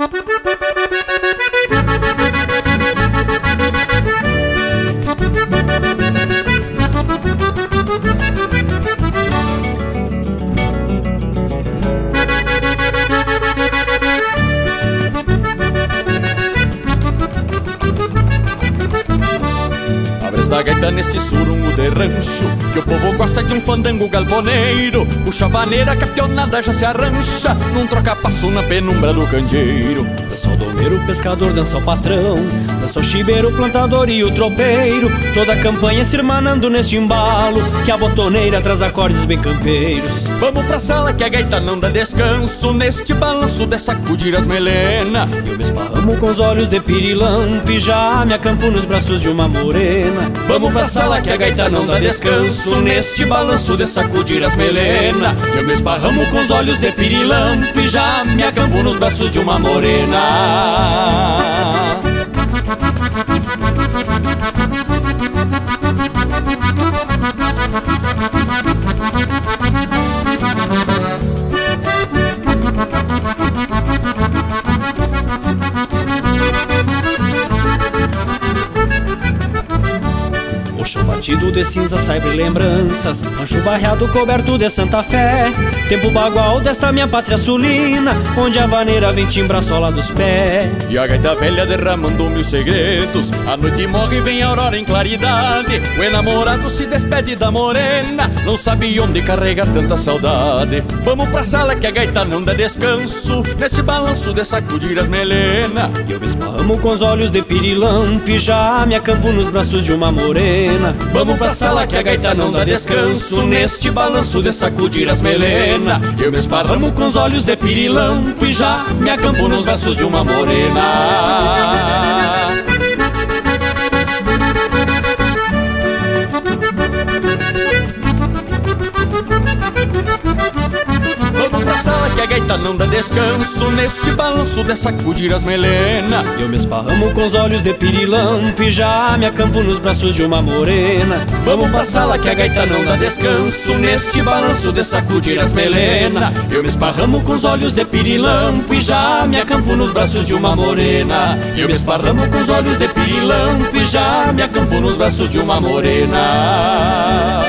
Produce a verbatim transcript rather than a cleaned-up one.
Da gaita neste surungo de rancho, que o povo gosta de um fandango galponeiro. Puxa a vaneira, capionada já se arrancha num troca-passo na penumbra do candeeiro. Dança o domeiro, o pescador, dança o patrão, dança o chibeiro, o plantador e o tropeiro. Toda a campanha se irmanando neste embalo, que a botoneira traz acordes bem campeiros. Vamos pra sala que a gaita não dá descanso, neste balanço de sacudir as melena. Eu me esparramo com os olhos de pirilampo, já me acampo nos braços de uma morena. Vamos pra sala que a gaita não dá descanso, neste balanço de sacudir as melena. Eu me esparramo com os olhos de pirilampo e já me acampo nos braços de uma morena. Batido de cinza, saibre lembranças, rancho barreado coberto de Santa Fé. Tempo bagual desta minha pátria sulina, onde a vaneira vem timbrar sola dos pés. E a gaita velha derramando mil segredos, a noite morre e vem a aurora em claridade. O enamorado se despede da morena, não sabe onde carregar tanta saudade. Vamos pra sala que a gaita não dá descanso, nesse balanço de sacudir as melena. E eu me esparramo com os olhos de pirilampo e já me acampo nos braços de uma morena. Vamos pra sala que a gaita não dá descanso, neste balanço de sacudir as melena. Eu me esparramo com os olhos de pirilampo e já me acampo nos braços de uma morena. Vamos pra sala que a gaita não dá descanso, neste balanço de sacudir as melena. Eu me esparramo com os olhos de pirilampo e já me acampo nos braços de uma morena. Vamos pra sala que a gaita não dá descanso, neste balanço de sacudir as melena. Eu me esparramo com os olhos de pirilampo e já me acampo nos braços de uma morena. Eu me esparramo com os olhos de pirilampo e já me acampo nos braços de uma morena.